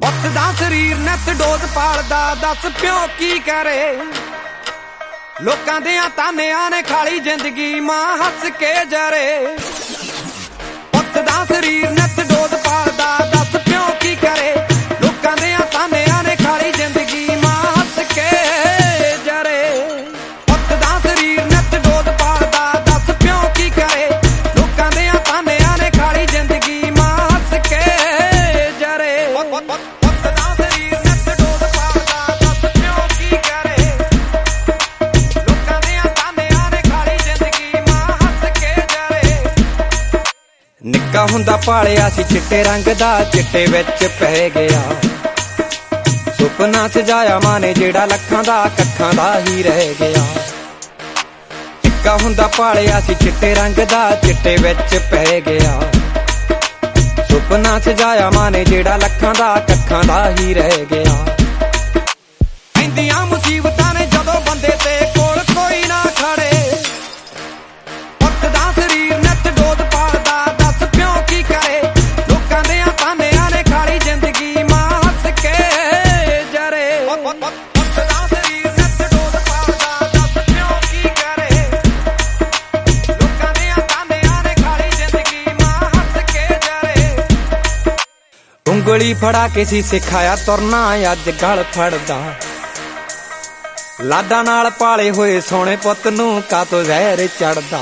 ਪੁੱਤ ਦਾ ਸਰੀਰ ਨਿੱਤ ਡੋਜ਼ ਪਾਲਦਾ, ਦੱਸ ਪਿਓ ਕੀ ਕਰੇ। ਲੋਕਾਂ ਦਿਆਂ ਤਾਨਿਆਂ ਨੇ ਖਾਲੀ ਜ਼ਿੰਦਗੀ, ਮਾਂ ਹੱਸ ਕੇ ਜਰੇ। ਪੁੱਤ ਦਾ ਸਰੀਰ ਨਿੱਤ ਡੋਜ਼ ਪਾਲਦਾ, ਦੱਸ ਪਿਓ ਕੀ ਕਰੇ। ਲੋਕਾਂ ਦਿਆਂ ਤਾਨਿਆਂ ਨੇ ਖਾਲੀ ਜ਼ਿੰਦਗੀ, ਮਾਂ ਹੱਸ ਕੇ ਜਰੇ। ਪੁੱਤ ਦਾ ਸਰੀਰ ਨਿੱਤ ਡੋਜ਼ ਪਾਲਦਾ, ਦੱਸ ਪਿਓ ਕੀ ਕਰੇ। ਲੋਕਾਂ ਦਿਆਂ ਤਾਨਿਆਂ ਨੇ ਖਾਲੀ ਜ਼ਿੰਦਗੀ, ਮਾਂ ਹੱਸ ਕੇ ਜਰੇ। ਪੁੱਤ ਦਾ ਸਰੀਰ ਨਿੱਤ ਡੋਜ਼ ਪਾਲਦਾ, ਦੱਸ ਪਿਓ ਕੀ ਕਰੇ। ਲੋਕਾਂ ਦਿਆਂ ਤਾਨਿਆਂ ਨੇ ਖਾਲੀ ਜ਼ਿੰਦਗੀ, ਮਾਂ ਹੱਸ ਕੇ ਜਰੇ। ਨਿੱਕਾ ਹੁੰਦਾ ਪਾਲਿਆ ਸੀ ਚਿੱਟੇ ਰੰਗ ਦਾ, ਚਿੱਟੇ ਵਿੱਚ ਪੈ ਗਿਆ। ਸੁਪਨਾ ਸਜਾਇਆ ਮਾਂ ਨੇ ਜਿਹੜਾ ਲੱਖਾਂ ਦਾ, ਕੱਖਾਂ ਦਾ ਹੀ ਰਹਿ ਗਿਆ। ਨਿੱਕਾ ਹੁੰਦਾ ਪਾਲਿਆ ਸੀ ਚਿੱਟੇ ਰੰਗ ਦਾ, ਚਿੱਟੇ ਵਿੱਚ ਪੈ ਗਿਆ। ਸੁਪਨਾ ਸਜਾਇਆ ਮਾਂ ਨੇ ਜਿਹੜਾ ਲੱਖਾਂ ਦਾ, ਕੱਖਾਂ ਦਾ ਹੀ ਰਹਿ ਗਿਆ। ਪੈਂਦੀਆਂ ਮੁਸੀਬਤਾਂ ਨੇ ਜਦੋਂ ਬੰਦੇ ਤੇ, ਕੋਲ ਕੋਈ ਨਾ ਖੜੇ। ਪੁੱਤ ਦਾ ਸਰੀਰ ਨਿੱਤ ਡੋਜ਼ ਪਾਲਦਾ, ਦੱਸ ਪਿਓ ਕੀ ਕਰੇ। ਲੋਕਾਂ ਦਿਆਂ ਤਾਨਿਆਂ ਨੇ ਖਾਲੀ ਜ਼ਿੰਦਗੀ, ਮਾਂ ਹੱਸ ਕੇ ਜਰੇ। ਪੁੱਤ ਦਾ ਸਰੀਰ ਨਿੱਤ ਡੋਜ਼ ਪਾਲਦਾ, ਦੱਸ ਪਿਓ ਕੀ ਕਰੇ। ਲੋਕਾਂ ਦਿਆਂ ਤਾਨਿਆਂ ਨੇ ਖਾਲੀ ਜ਼ਿੰਦਗੀ, ਮਾਂ ਹੱਸ ਕੇ ਜਰੇ। ਉਂਗਲੀ ਫੜਾ ਕੇ ਸੀ ਸਿਖਾਇਆ ਤੁਰਨਾ, ਅੱਜ ਗਲ ਫੜਦਾ। ਲਾਡਾਂ ਨਾਲ ਪਾਲੇ ਹੋਏ ਸੋਹਣੇ ਪੁੱਤ ਨੂੰ ਕਾਤੋਂ ਜ਼ਹਿਰ ਚੜਦਾ।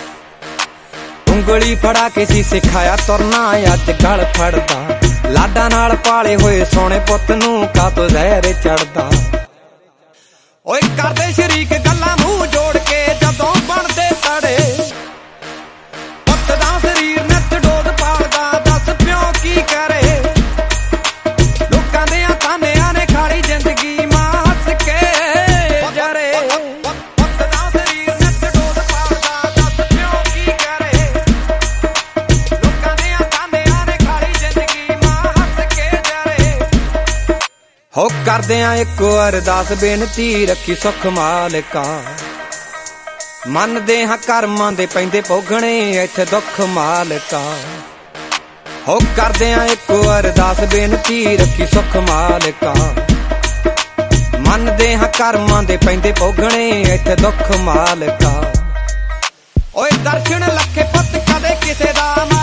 ਉਂਗਲੀ ਫੜਾ ਕੇ ਸੀ ਸਿਖਾਇਆ ਤੁਰਨਾ, ਅੱਜ ਗਲ ਫੜਦਾ। ਲਾਡਾਂ ਨਾਲ ਪਾਲੇ ਹੋਏ ਸੋਹਣੇ ਪੁੱਤ ਨੂੰ ਕਾਤੋਂ ਜ਼ਹਿਰ ਚੜਦਾ। ਓਏ ਕਰਦੇ ਸ਼ਰੀਕ ਗੱਲਾਂ ਮੂੰਹ ਜੋੜ ਕੇ, ਜਦੋਂ ਬਣਦੇ ਤੜੇ। ਪੁੱਤ ਦਾ ਸਰੀਰ ਨਿੱਤ ਡੋਜ਼ ਪਾਲਦਾ, ਦੱਸ ਪਿਓ ਕੀ ਕਰੇ। ਲੋਕਾਂ ਦਿਆਂ ਤਾਨਿਆਂ ਨੇ ਖਾਲੀ ਜ਼ਿੰਦਗੀ, ਮਾਂ ਹੱਸ ਕੇ ਜਰੇ। ਪੁੱਤ ਦਾ ਸਰੀਰ ਨਿੱਤ ਡੋਜ਼ ਪਾਲਦਾ, ਦੱਸ ਪਿਓ ਕੀ ਕਰੇ। ਲੋਕਾਂ ਦਿਆਂ ਤਾਨਿਆਂ ਨੇ ਖਾਲੀ ਜ਼ਿੰਦਗੀ, ਮਾਂ ਹੱਸ ਕੇ ਜਰੇ। ਹੋ ਕਰਦਿਆਂ ਇੱਕੋ ਅਰਦਾਸ ਬੇਨਤੀ, ਰੱਖੀ ਸੁੱਖ ਮਾਲਕਾ। ਮੰਨਦੇ ਹਾਂ ਕਰਮਾਂ ਦੇ ਪੈਂਦੇ ਭੋਗਣੇ, ਇੱਥੇ ਦੁੱਖ ਮਾਲਕਾ। ਹੋ ਕਰਦਿਆਂ ਇੱਕੋ ਅਰਦਾਸ ਬੇਨਤੀ, ਰੱਖੀ ਸੁੱਖ ਮਾਲਕਾ। ਮੰਨਦੇ ਹਾਂ ਕਰਮਾਂ ਦੇ ਪੈਂਦੇ ਭੋਗਣੇ, ਇੱਥੇ ਦੁੱਖ ਮਾਲਕਾ। ਓਏ ਦਰਸ਼ਨ ਲੱਖੇ ਪੁੱਤ ਕਦੇ ਕਿਸੇ ਦਾ